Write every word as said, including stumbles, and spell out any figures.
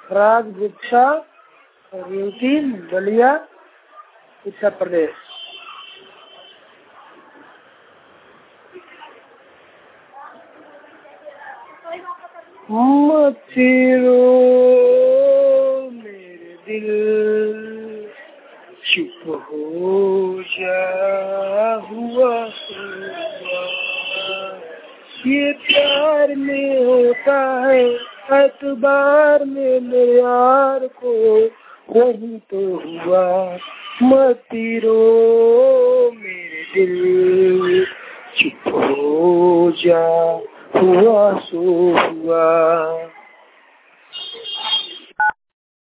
राग गुप्ता और यूपी बलिया उत्तर प्रदेश। मत रो मेरे दिल, चुप हो जा हुआ हुआ, ये प्यार में होता है एतबार में मेरे यार को वही तो हुआ। मत रो मेरे दिल, चुप हो जा हुआ सो हुआ।